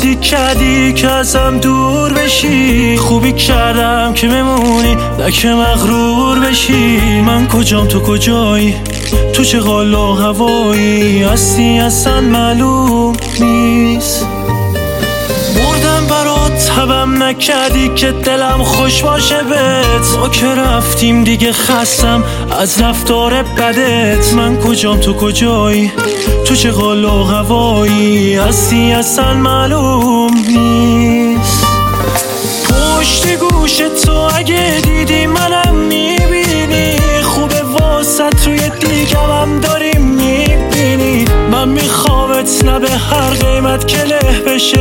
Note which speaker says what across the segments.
Speaker 1: بازی کردی که ازم دور بشی، خوبی کردم که بمونی نه که مغرور بشی. من کجام تو کجایی، تو چه حال و هوایی هستی اصلا معلوم نیست. مردم برات تبم نکردی که دلم خوش باشه بهت، ما که رفتیم دیگه خستم از رفتار بدت. من کجام تو کجایی، تو چه حال و هوایی هستی اصلا معلوم نیست. پشت گوش تو اگه دیدی منم میبینی، خوبه واسط روی دیگم داری میبینی. من میخوامت نه به هر قیمت که له بشه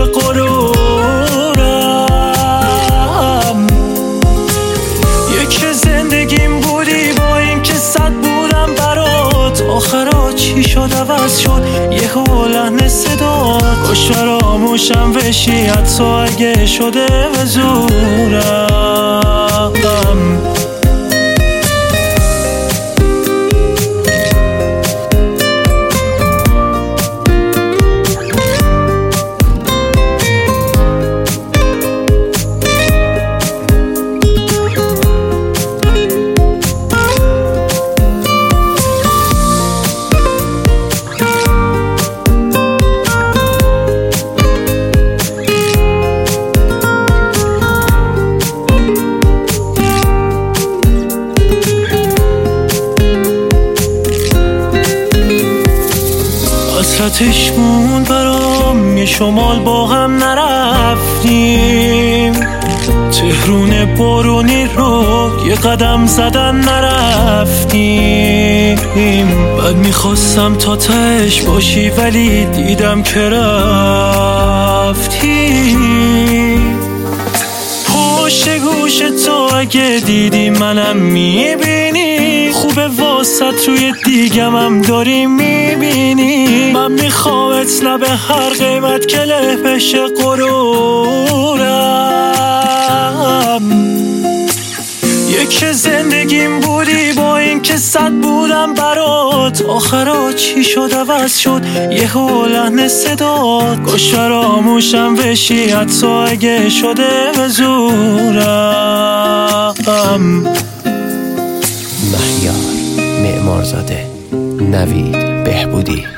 Speaker 1: غرورم. یک زندگیم بودی با این که صد بودم برات، آخرا چی شد عوض شد یه لحن صدات. کاش فراموشم بشی حتی اگه شده به زورم. حسرتش موند برام یه شمال با هم نرفتیم، تهرون بارونی رو یه قدم زدن نرفتیم. بعد میخواستم تا تهش باشی ولی دیدم که رفتی. پشت گوش تو اگه دیدی منم میبینی، خوبه واسط روی دیگم هم داری میبینی. من میخوامت نه به هر قیمت که له بشه غرورم. یک زندگیم بودی با این که صد بودم برات، آخرا چی شد عوض شد یه لحن صدات. کاش فراموشم بشی حتی اگه شده به زورم.
Speaker 2: مهیار معمارزاده، نوید بهبودی.